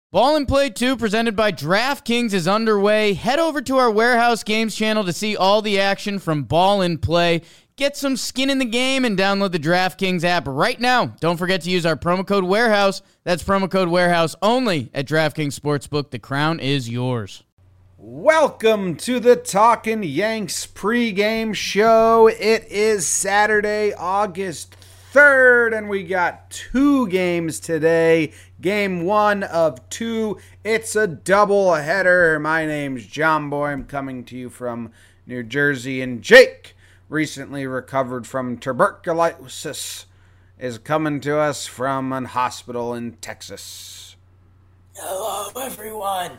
Ball and Play 2 presented by DraftKings is underway. Head over to our Warehouse Games channel to see all the action from Ball and Play. Get some skin in the game and download the DraftKings app right now. Don't forget to use our promo code Warehouse. That's promo code Warehouse only at DraftKings Sportsbook. The crown is yours. Welcome to the Talkin' Yanks pregame show. It is Saturday, August 3rd, and we got two games today. Game 1 of 2. It's a doubleheader. My name's John Boy. I'm coming to you from New Jersey, and Jake, recently recovered from tuberculosis, is coming to us from a hospital in Texas. Hello, everyone.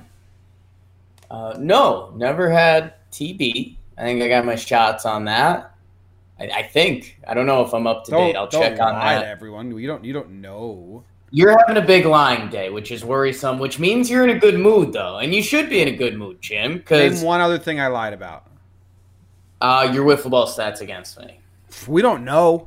No, never had TB. I think I got my shots on that. I think. I don't know if I'm up to date. I'll check on that. To everyone. You don't know. You're having a big lying day, which is worrisome, which means you're in a good mood, though. And you should be in a good mood, Jim. Name one other thing I lied about. Your wiffle ball stats against me. We don't know.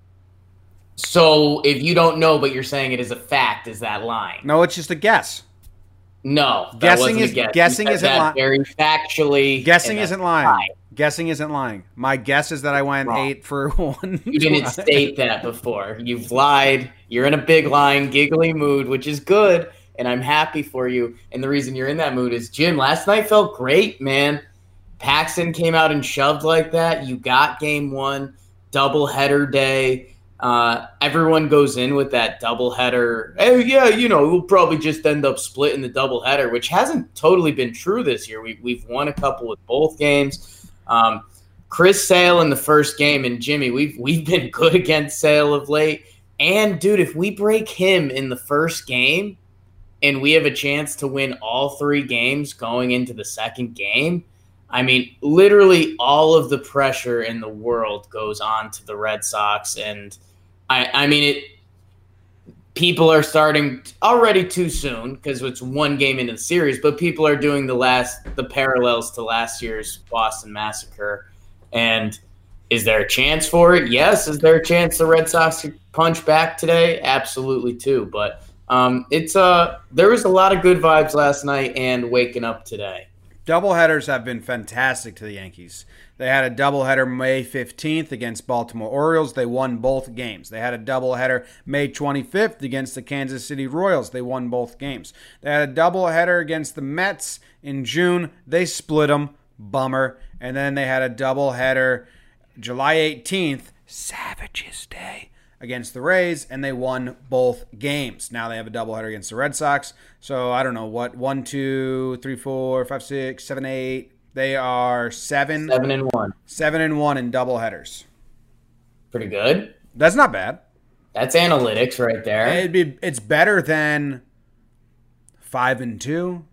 So if you don't know, but you're saying it is a fact, is that lying? No, it's just a guess. No, guessing isn't lying. Very factually. Guessing isn't lying. Guessing isn't lying. My guess is that I went wrong. 8 for 1. You didn't state that before. You've lied. You're in a big lying, giggly mood, which is good, and I'm happy for you. And the reason you're in that mood is, Jim, last night felt great, man. Paxton came out and shoved like that. You got game 1, doubleheader day. Everyone goes in with that doubleheader. Hey, yeah, we'll probably just end up splitting the doubleheader, which hasn't totally been true this year. We've won a couple with both games. Chris Sale in the first game, and Jimmy, we've been good against Sale of late. And dude, if we break him in the first game, and we have a chance to win all 3 games going into the second game, I mean, literally all of the pressure in the world goes on to the Red Sox, and people are starting already too soon because it's one game into the series, but people are doing the parallels to last year's Boston Massacre. And is there a chance for it? Yes. Is there a chance the Red Sox could punch back today? Absolutely too. But there was a lot of good vibes last night and waking up today. Doubleheaders have been fantastic to the Yankees. They had a doubleheader May 15th against Baltimore Orioles. They won both games. They had a doubleheader May 25th against the Kansas City Royals. They won both games. They had a doubleheader against the Mets in June. They split them. Bummer. And then they had a doubleheader July 18th, Savages Day, against the Rays, and they won both games. Now they have a doubleheader against the Red Sox. So I don't know what, 1, 2, 3, 4, 5, 6, 7, 8. They are 7-1. 7-1 in doubleheaders. Pretty good. That's not bad. That's analytics right there. It's better than 5-2.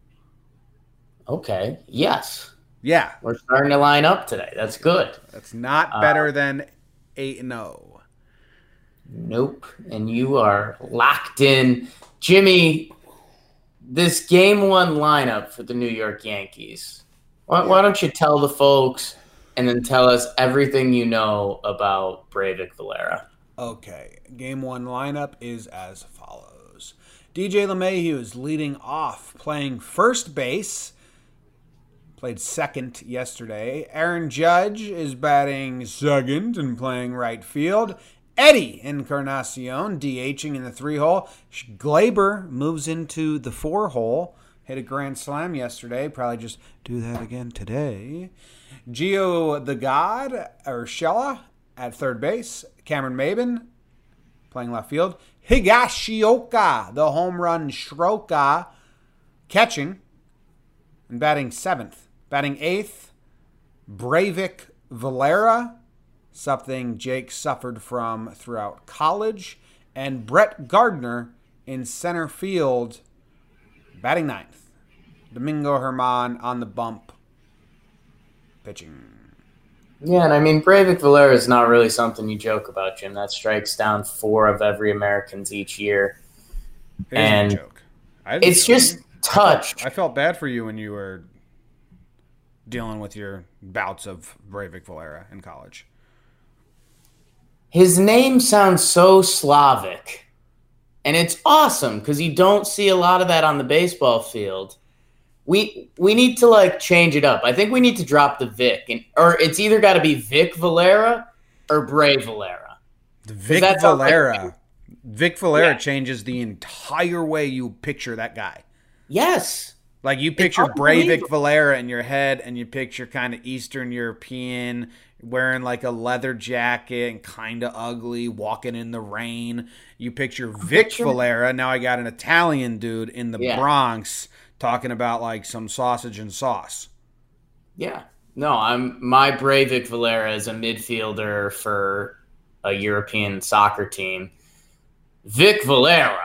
Okay. Yes. Yeah. We're starting to line up today. That's good. That's not better than 8-0. Nope. And you are locked in. Jimmy, this game 1 lineup for the New York Yankees. Why don't you tell the folks and then tell us everything you know about Breyvic Valera? Okay. Game 1 lineup is as follows. DJ LeMahieu is leading off, playing first base. Played second yesterday. Aaron Judge is batting second and playing right field. Eddie Encarnacion DHing in the 3-hole. Glaber moves into the 4-hole. Hit a grand slam yesterday. Probably just do that again today. Gio the God, Urshela at third base. Cameron Maybin playing left field. Higashioka, the home run Shroka, catching and batting 7th. Batting 8th, Breyvic Valera, something Jake suffered from throughout college. And Brett Gardner in center field, batting 9th. Domingo Germán on the bump, pitching. Yeah, and I mean, Breyvic Valera is not really something you joke about, Jim. That strikes down 4 of every Americans each year. It is a joke. It's just touch. I felt bad for you when you were dealing with your bouts of Breyvic Valera in college. His name sounds so Slavic. And it's awesome because you don't see a lot of that on the baseball field. We need to like change it up. I think we need to drop the Vic, or it's either got to be Vic Valera or Bray Valera. Vic Valera changes the entire way you picture that guy. Yes. Like you picture Breivik Valera in your head, and you picture kind of Eastern European, wearing like a leather jacket and kind of ugly, walking in the rain. You picture Vic Valera. Now I got an Italian dude in the Bronx talking about like some sausage and sauce. Yeah. No, my Breivik Valera is a midfielder for a European soccer team. Vic Valera.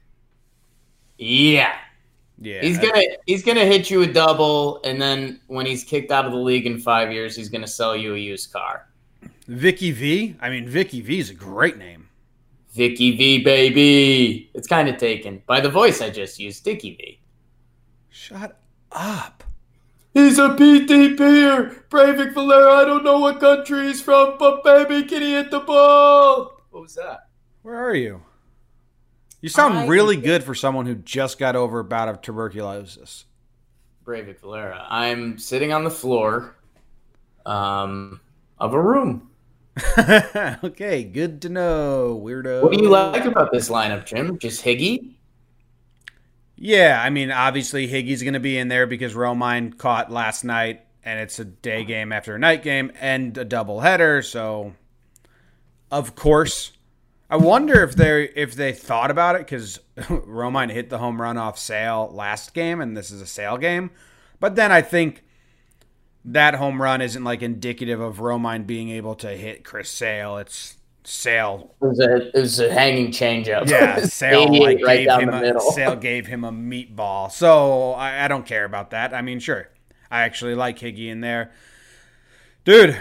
Yeah. Yeah. He's gonna hit you a double, and then when he's kicked out of the league in 5 years, he's gonna sell you a used car. Vicky V? I mean, Vicky V is a great name. Vicky V, baby. It's kind of taken by the voice I just used, Dickie V. Shut up. He's a PTPer. Breivik Valera, I don't know what country he's from, but baby, can he hit the ball? What was that? Where are you? You sound really good for someone who just got over a bout of tuberculosis. Breivik Valera. I'm sitting on the floor of a room. Okay, good to know, weirdo. What do you like about this lineup, Jim? Just Higgy? Yeah, I mean, obviously Higgy's going to be in there because Romine caught last night, and it's a day game after a night game and a doubleheader, so of course. I wonder if they thought about it because Romine hit the home run off Sale last game, and this is a Sale game. But then I think that home run isn't like indicative of Romine being able to hit Chris Sale. It's Sale. It was a hanging changeup. Yeah, Sale Sale gave him a meatball. So I don't care about that. I mean, sure, I actually like Higgy in there, dude.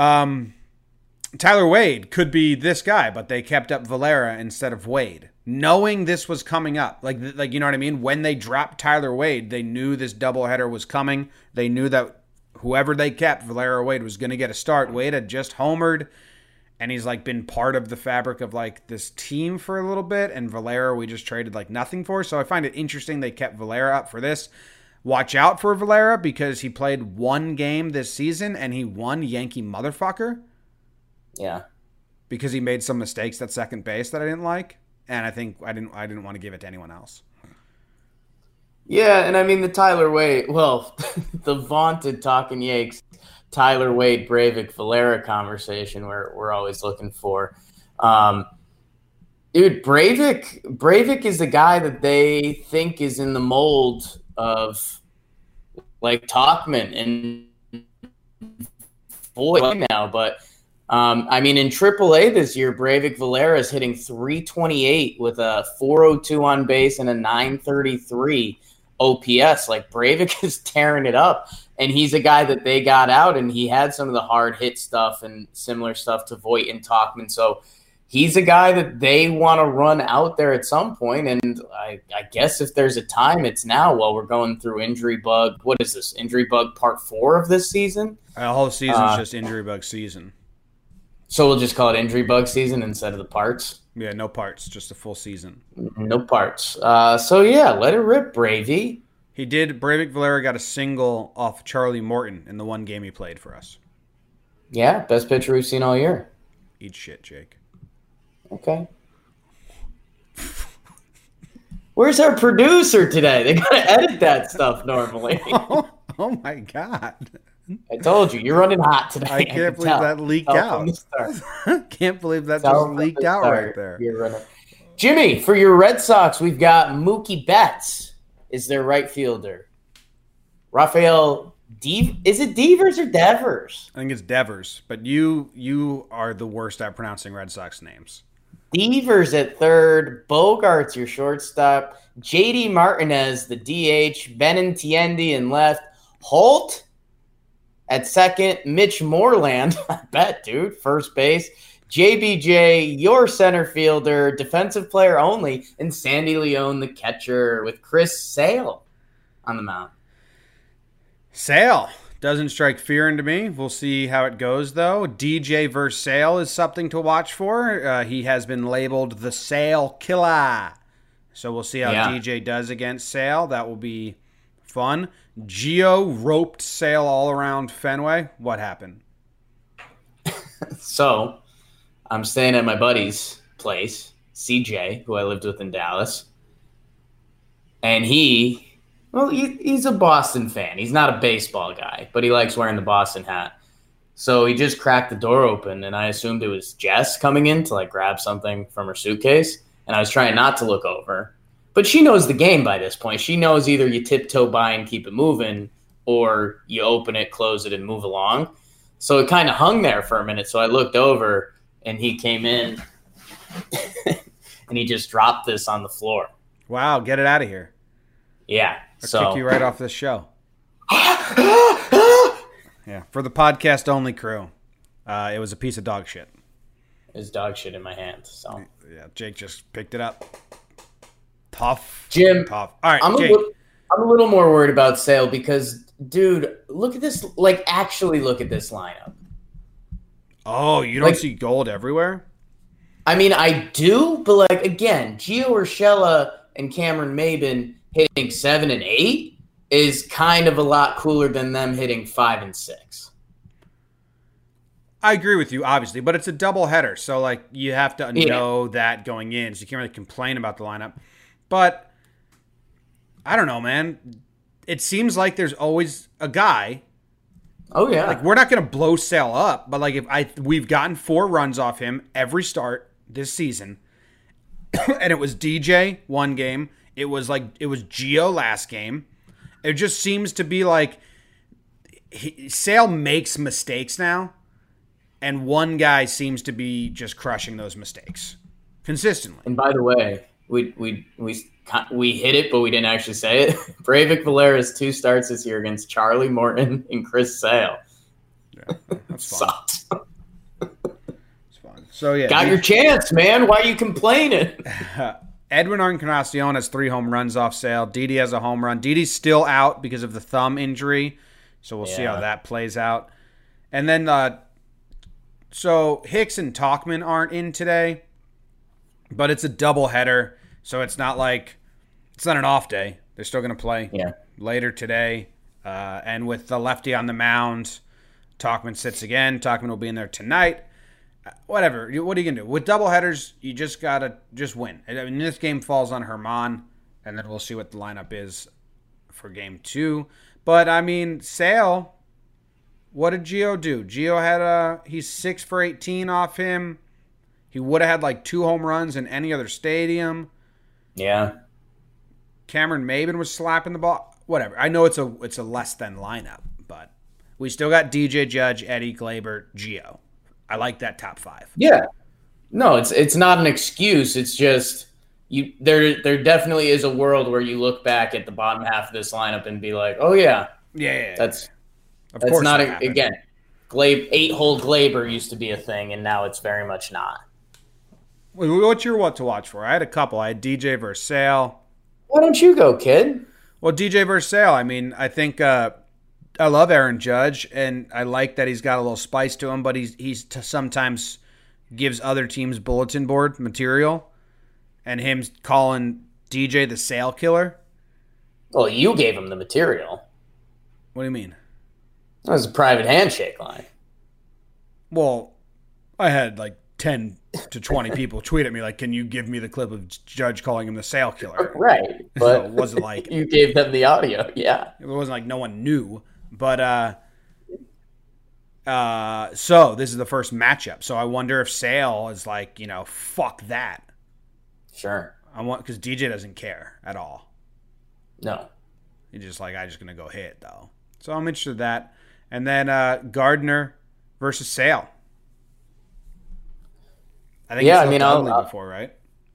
Tyler Wade could be this guy, but they kept up Valera instead of Wade, knowing this was coming up. Like you know what I mean? When they dropped Tyler Wade, they knew this doubleheader was coming. They knew that whoever they kept, Valera or Wade, was going to get a start. Wade had just homered, and he's like been part of the fabric of like this team for a little bit. And Valera, we just traded like nothing for. So I find it interesting they kept Valera up for this. Watch out for Valera because he played one game this season and he won Yankee motherfucker. Yeah. Because he made some mistakes at second base that I didn't like. And I think I didn't want to give it to anyone else. Yeah, and I mean the Tyler Wade, the vaunted Talking Yanks, Tyler Wade, Breivik, Valera conversation we're always looking for. Dude, Breivik is the guy that they think is in the mold of like Tauchman and Boyd now, but I mean, in AAA this year, Breivik Valera is hitting .328 with a .402 on base and a .933 OPS. Like, Breivik is tearing it up, and he's a guy that they got out, and he had some of the hard hit stuff and similar stuff to Voit and Tauchman. So he's a guy that they want to run out there at some point, and I guess if there's a time, it's now while we're going through injury bug. What is this, injury bug part 4 of this season? The whole season's just injury bug season. So we'll just call it injury bug season instead of the parts? Yeah, no parts, just a full season. No parts. So, yeah, let it rip, Bravey. He did. Breivik Valera got a single off Charlie Morton in the one game he played for us. Yeah, best pitcher we've seen all year. Eat shit, Jake. Okay. Where's our producer today? They got to edit that stuff normally. Oh, my God. I told you, you're running hot today. I can't believe that leaked out. Can't believe that just leaked out right there. Jimmy, for your Red Sox, we've got Mookie Betts is their right fielder. Rafael is it Devers or Devers? I think it's Devers, but you are the worst at pronouncing Red Sox names. Devers at third, Bogart's your shortstop, JD Martinez the DH, Benintendi in left, Holt at second, Mitch Moreland, I bet, dude, first base. JBJ, your center fielder, defensive player only, and Sandy Leone, the catcher, with Chris Sale on the mound. Sale doesn't strike fear into me. We'll see how it goes, though. DJ versus Sale is something to watch for. He has been labeled the Sale Killer. So we'll see how Yeah. DJ does against Sale. That will be fun. Gio roped Sale all around Fenway. What happened? So I'm staying at my buddy's place, CJ, who I lived with in Dallas. And he's a Boston fan. He's not a baseball guy, but he likes wearing the Boston hat. So he just cracked the door open, and I assumed it was Jess coming in to like grab something from her suitcase. And I was trying not to look over. But she knows the game by this point. She knows either you tiptoe by and keep it moving, or you open it, close it, and move along. So it kind of hung there for a minute. So I looked over, and he came in, and he just dropped this on the floor. Wow, get it out of here. Yeah. I'll kick you right off this show. Yeah, for the podcast only crew, it was a piece of dog shit. There's dog shit in my hand. So Yeah, Jake just picked it up. Tough. Jim, Tough. All right, I'm Jake. a little more worried about Sale because, dude, look at this. Like, actually look at this lineup. Oh, you don't like- see gold everywhere? I mean, I do, but like again, Gio Urshela and Cameron Maben hitting 7 and 8 is kind of a lot cooler than them hitting 5 and 6. I agree with you, obviously, but it's a double header, so like you have to know that going in, so you can't really complain about the lineup. But I don't know, man. It seems like there's always a guy. Oh yeah, Like, we're not going to blow Sale up, but like we've gotten 4 runs off him every start this season, and it was DJ one game. It was Gio last game. It just seems to be like Sale makes mistakes now, and one guy seems to be just crushing those mistakes consistently. and by the way, we hit it, but we didn't actually say it. Breivik Valera's 2 starts this year against Charlie Morton and Chris Sale. Yeah, that's fun. Sucks. It's fun. So yeah, Got your chance, man. Why are you complaining? Edwin Encarnacion has 3 home runs off Sale. Didi has a home run. Didi's still out because of the thumb injury, so we'll see how that plays out. And then, so Hicks and Talkman aren't in today, but it's a doubleheader, so it's not an off day. They're still going to play later today. And with the lefty on the mound, Talkman sits again. Talkman will be in there tonight. Whatever. What are you going to do? With doubleheaders, you just got to win. I mean, this game falls on Herman, and then we'll see what the lineup is for game 2. But, I mean, Sale, what did Gio do? Gio had he's 6 for 18 off him. He would have had like 2 home runs in any other stadium. Yeah. Cameron Maben was slapping the ball. Whatever. I know it's a less than lineup, but we still got DJ Judge, Eddie Glaber, Gio. I like that top 5. Yeah. No, it's not an excuse. It's just there definitely is a world where you look back at the bottom half of this lineup and be like, "Oh yeah. That's not again. 8-hole Glaber used to be a thing, and now it's very much not." What's your what to watch for? I had a couple. I had DJ versus Sale. Why don't you go, kid? Well, DJ versus Sale, I mean, I think I love Aaron Judge, and I like that he's got a little spice to him, but he's sometimes gives other teams bulletin board material, and him calling DJ the Sale killer. Well, you gave him the material. What do you mean? That was a private handshake line. Well, I had like 10 to 20 people tweet at me like, can you give me the clip of Judge calling him the Sale killer? Right. But So it wasn't like you gave them the audio. Yeah. it wasn't like no one knew. But so this is the first matchup. So I wonder if Sale is like, fuck that. Sure. Because DJ doesn't care at all. No. He's just like, I'm just gonna go hit though. So I'm interested in that. And then Gardner versus Sale. I think Yeah, it's I mean, ugly before, right?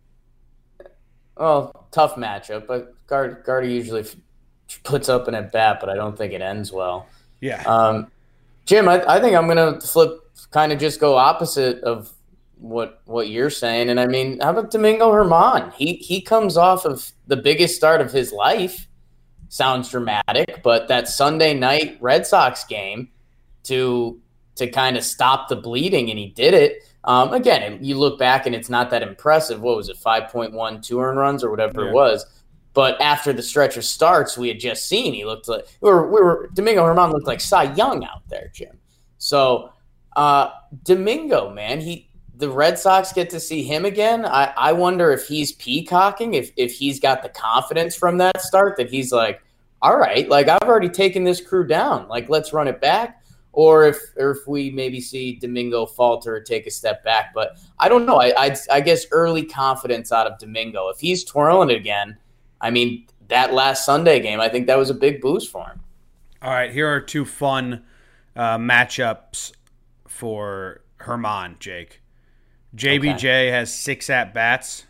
Well, tough matchup, but Gardy usually puts up an at bat, but I don't think it ends well. Yeah. Jim, I think I'm gonna flip, kind of just go opposite of what you're saying, and I mean, how about Domingo Herman? He comes off of the biggest start of his life. Sounds dramatic, but that Sunday night Red Sox game to to kind of stop the bleeding, and he did it. Again, you look back and it's not that impressive. What was it, 5.1 2 earned runs or whatever it was? But after the stretch of starts we had just seen, he looked like Domingo Germán looked like Cy Young out there, Jim. So Domingo, man, the Red Sox get to see him again. I wonder if he's peacocking, if he's got the confidence from that start that he's like, all right, like I've already taken this crew down, like let's run it back. Or if we maybe see Domingo falter or take a step back. But I don't know. I guess early confidence out of Domingo. If he's twirling it again, I mean, that last Sunday game, I think that was a big boost for him. All right, here are 2 fun matchups for Germán, Jake. JBJ has 6 at-bats,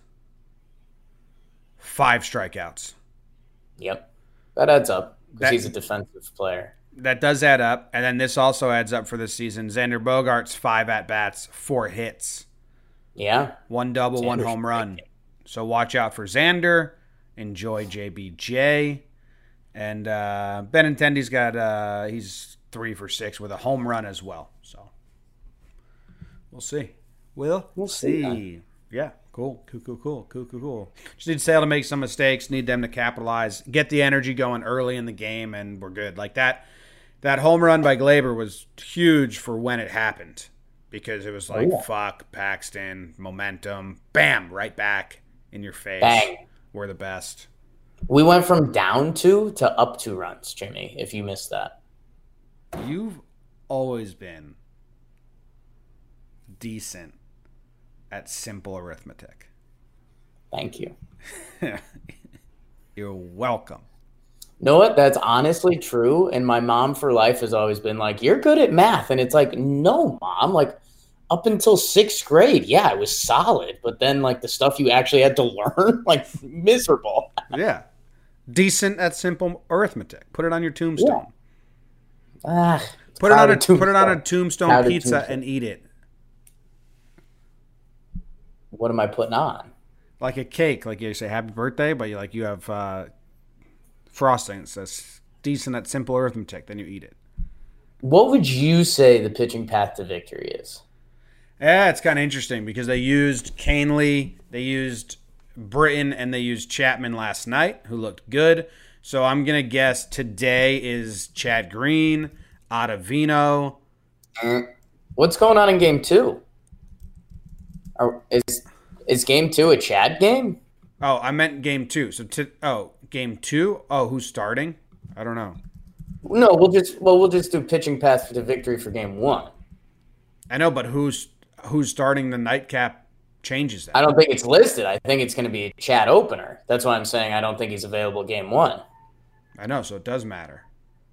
5 strikeouts. Yep. That adds up because he's a defensive player. That does add up. And then this also adds up for this season. Xander Bogaerts, 5 at-bats, 4 hits. Yeah. 1 double, 1 home run. So watch out for Xander. Enjoy JBJ. And Benintendi's got he's 3 for 6 with a home run as well. So we'll see. We'll see. Yeah. Cool. Just need Sale to make some mistakes. Need them to capitalize. Get the energy going early in the game, and we're good. Like that home run by Gleyber was huge for when it happened because it was like, fuck, Paxton, momentum, bam, right back in your face. Bang. We're the best. We went from down 2 to up 2 runs, Jimmy, if you missed that. You've always been decent at simple arithmetic. Thank you. You're welcome. You know what? That's honestly true. And my mom for life has always been like, you're good at math. And it's like, no, Mom. Like, up until 6th grade, yeah, I was solid. But then, like, the stuff you actually had to learn, like, miserable. Yeah. Decent at simple arithmetic. Put it on your tombstone. Yeah. Put it on a tombstone pizza and eat it. What am I putting on? Like a cake. Like you say happy birthday, but you have frosting. It says decent at simple arithmetic. Then you eat it. What would you say the pitching path to victory is? Yeah, it's kind of interesting because they used Canely, they used Britton, and they used Chapman last night, who looked good. So I'm going to guess today is Chad Green, Ottavino. What's going on in Game 2? Is Game 2 a Chad game? Oh, I meant Game 2. So Game 2? Oh, who's starting? I don't know. No, we'll just do pitching path to victory for Game 1. I know, but who's starting the nightcap changes that. I don't think it's listed. I think it's going to be a Chad opener. That's why I'm saying I don't think he's available Game 1. I know, so it does matter.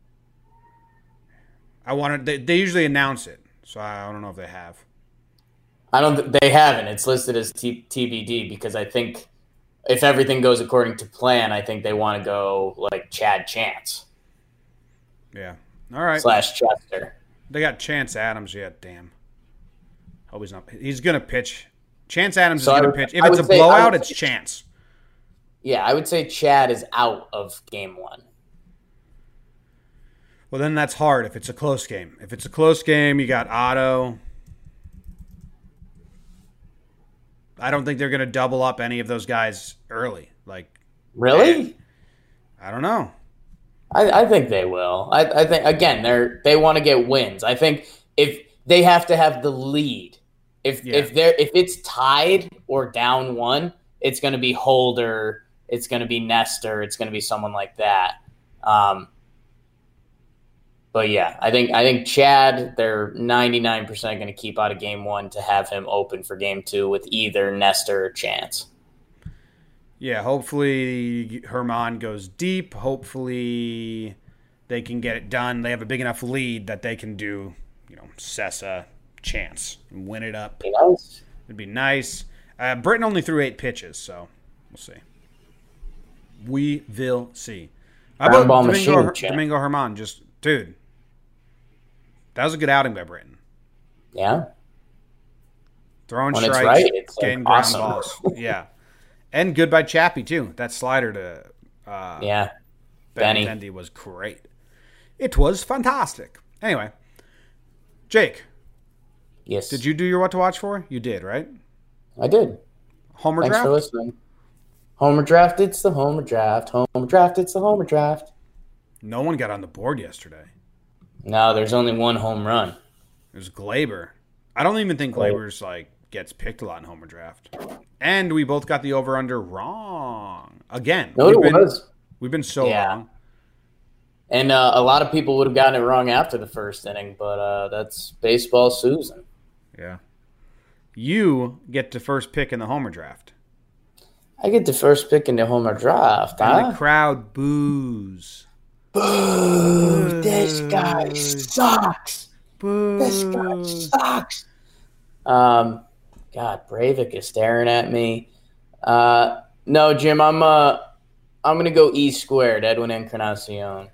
They usually announce it, so I don't know if they have. They haven't. It's listed as TBD because I think if everything goes according to plan, I think they want to go like Chad Chance. Yeah. All right. / Chester. They got Chance Adams yet. Damn. Hope he's not. He's gonna pitch. Chance Adams is gonna pitch. If it's a blowout, it's Chance. Yeah, I would say Chad is out of Game 1. Well, then that's hard if it's a close game. If it's a close game, you got Otto. I don't think they're going to double up any of those guys early. Like, really? I don't know. I think they will. I think again they want to get wins. I think if they have to have the lead, if it's tied or down 1, it's going to be Holder, it's going to be Nestor, it's going to be someone like that. But yeah, I think Chad, they're 99% going to keep out of Game 1 to have him open for Game 2 with either Nestor or Chance. Yeah, hopefully Germán goes deep. Hopefully they can get it done. They have a big enough lead that they can do, Sessa, Chance, and win it up. It'd be nice. Britton only threw 8 pitches, so we'll see. We will see. How about Domingo Germán? Just, dude. That was a good outing by Britton. Yeah. Throwing when strikes, it's right, it's getting like awesome. ground balls. Yeah. And good by Chappie, too. That slider to Benny Benintendi was great. It was fantastic. Anyway, Jake, Yes. did you do your what to watch for? You did, right? I did. Homer Thanks draft? for listening. Homer draft, it's the Homer draft. Homer draft, it's the Homer draft. No one got on the board yesterday. No, there's only one home run. It was Glaber. I don't even think Glaber's gets picked a lot in Homer draft. And we both got the over-under wrong. Again. No, it was. We've been so wrong. And a lot of people would have gotten it wrong after the first inning, but that's baseball Susan. Yeah. You get to first pick in the Homer draft. I get the first pick in the Homer draft, And the crowd boos. Boo! This guy sucks. Boo. This guy sucks. God, Breivik is staring at me. No, Jim, I'm gonna go E squared. Edwin Encarnacion.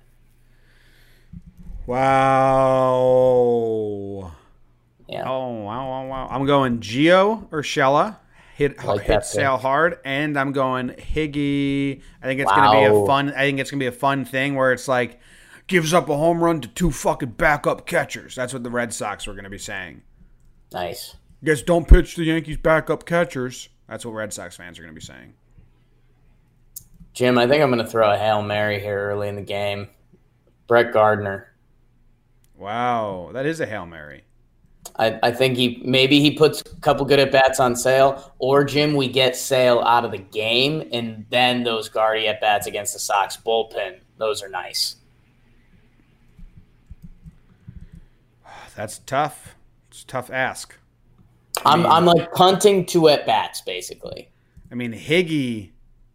Wow. Yeah. Oh, wow. I'm going Gio Urshela. Hit Sale hard, and I'm going Higgy. I think it's gonna be a fun thing where it's like gives up a home run to two fucking backup catchers. That's what the Red Sox were gonna be saying. Nice. Guess don't pitch the Yankees backup catchers. That's what Red Sox fans are gonna be saying. Jim, I think I'm gonna throw a Hail Mary here early in the game. Brett Gardner. Wow, that is a Hail Mary. I think he puts a couple good at-bats on Sale, or, Jim, we get Sale out of the game, and then those Gardy at-bats against the Sox bullpen, those are nice. That's tough. It's a tough ask. I'm like punting 2 at-bats, basically. I mean, Higgy's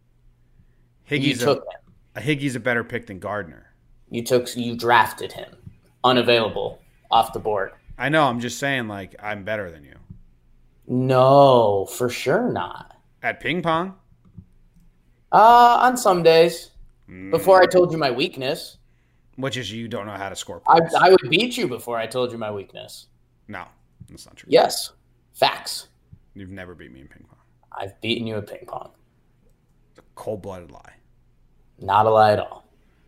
took him. Higgy's a better pick than Gardner. You drafted him. Unavailable, off the board. I know, I'm just saying, I'm better than you. No, for sure not. At ping pong? On some days. Before I told you my weakness. Which is you don't know how to score points. I would beat you before I told you my weakness. No, that's not true. Yes. Facts. You've never beat me in ping pong. I've beaten you at ping pong. It's a cold-blooded lie. Not a lie at all.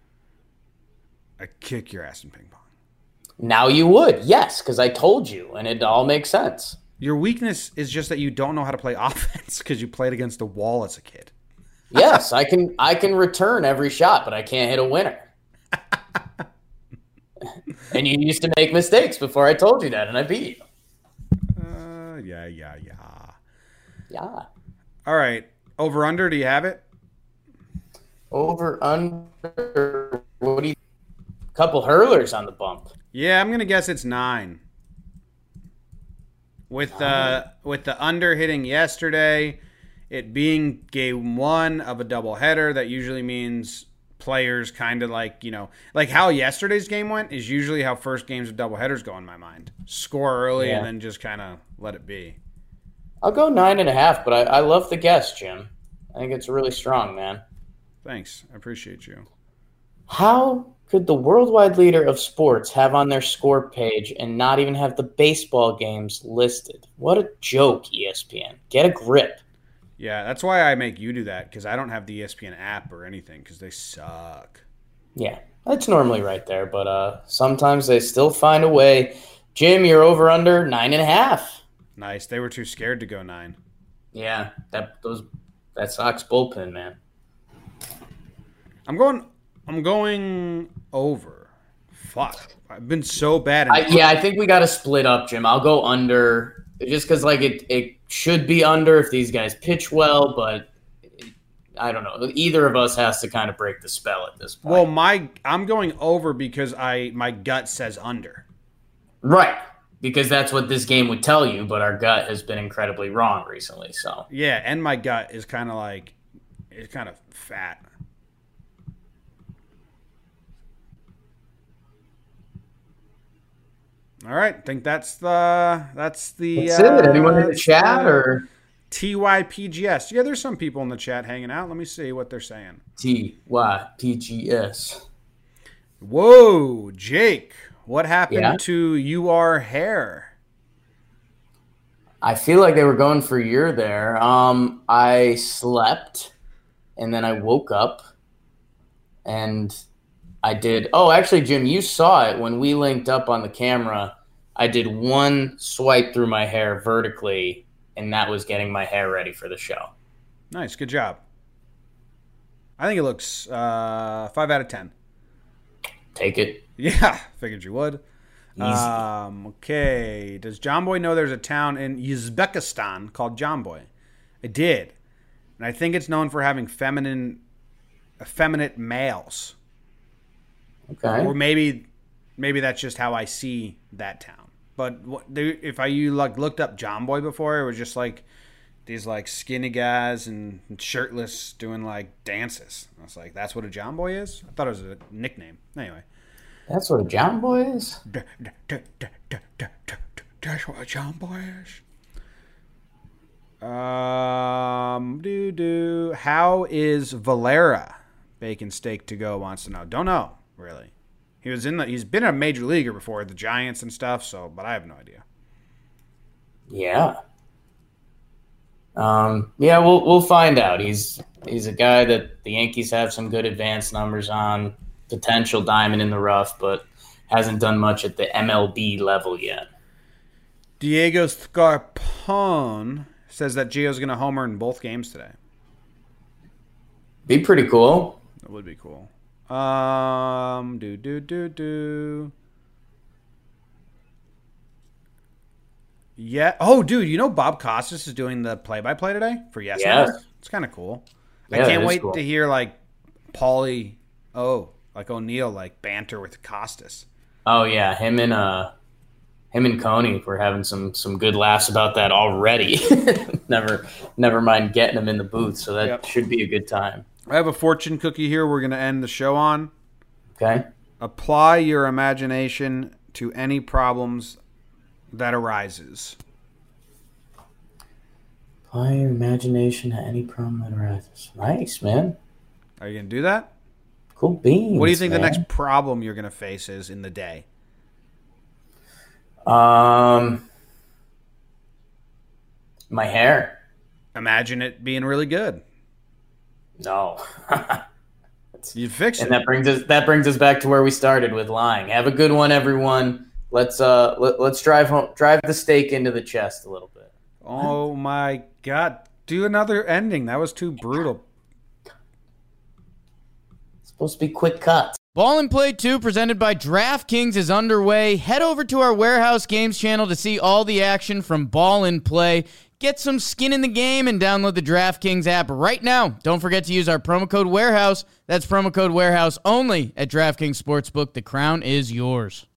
I kick your ass in ping pong. Now you would, yes, because I told you, and it all makes sense. Your weakness is just that you don't know how to play offense because you played against a wall as a kid. Yes, I can return every shot, but I can't hit a winner. And you used to make mistakes before I told you that, and I beat you. Yeah. Yeah. All right. Over under, do you have it? Over under. What do you? Couple hurlers on the bump. Yeah, I'm gonna guess it's 9. With the under hitting yesterday, it being game 1 of a doubleheader, that usually means players kind of like how yesterday's game went is usually how first games of doubleheaders go in my mind. Score early and then just kind of let it be. I'll go 9.5, but I love the guess, Jim. I think it's really strong, man. Thanks. I appreciate you. How could the worldwide leader of sports have on their score page and not even have the baseball games listed? What a joke, ESPN. Get a grip. Yeah, that's why I make you do that, because I don't have the ESPN app or anything, because they suck. Yeah, that's normally right there, but sometimes they still find a way. Jim, you're over under 9.5. Nice. They were too scared to go 9. Yeah, that Sox bullpen, man. I'm going over. Fuck. I've been so bad. I think we got to split up, Jim. I'll go under just because it should be under if these guys pitch well, but I don't know. Either of us has to kind of break the spell at this point. Well, I'm going over because my gut says under. Right. Because that's what this game would tell you, but our gut has been incredibly wrong recently. So yeah, and my gut is kind of fat. All right, I think that's it. Anyone in the chat or TYPGS? Yeah, there's some people in the chat hanging out. Let me see what they're saying. TYPGS. Whoa, Jake, what happened to your hair? I feel like they were going for a year there. I slept, and then I woke up, and I did. Oh, actually, Jim, you saw it when we linked up on the camera. I did one swipe through my hair vertically, and that was getting my hair ready for the show. Nice. Good job. I think it looks 5 out of 10. Take it. Yeah, figured you would. Easy. Okay. Does John Boy know there's a town in Uzbekistan called John Boy? I did. And I think it's known for having effeminate males. Okay. Or maybe that's just how I see that town. But if you looked up John Boy before, it was just like these like skinny guys and shirtless doing like dances. I was like, that's what a John Boy is? I thought it was a nickname. Anyway. That's what a John Boy is? That's what a John Boy is. How is Valera? Bacon Steak to Go wants to know. Don't know, really. He's been a major leaguer before, the Giants and stuff, but I have no idea. Yeah. We'll find out. He's a guy that the Yankees have some good advanced numbers on, potential diamond in the rough, but hasn't done much at the MLB level yet. Diego Scarpone says that Gio's going to homer in both games today. Be pretty cool. That would be cool. Yeah. Oh, dude, you know Bob Costas is doing the play-by-play today for Yes. It's kind of cool. Yeah, I can't wait to hear like Paulie, O'Neill like banter with Costas. Oh yeah, him and Coney were having some good laughs about that already. Never mind getting him in the booth, so that should be a good time. I have a fortune cookie here we're going to end the show on. Okay. Apply your imagination to any problems that arises. Apply your imagination to any problem that arises. Nice, man. Are you going to do that? Cool beans. What do you think man? the next problem you're going to face is in the day? My hair. Imagine it being really good. No. You'd fix it. And that brings us back to where we started with lying. Have a good one, everyone. Let's drive the steak into the chest a little bit. Oh my God. Do another ending. That was too brutal. It's supposed to be quick cuts. Ball and Play 2 presented by DraftKings is underway. Head over to our Warehouse Games channel to see all the action from Ball and Play. Get some skin in the game and download the DraftKings app right now. Don't forget to use our promo code Warehouse. That's promo code Warehouse only at DraftKings Sportsbook. The crown is yours.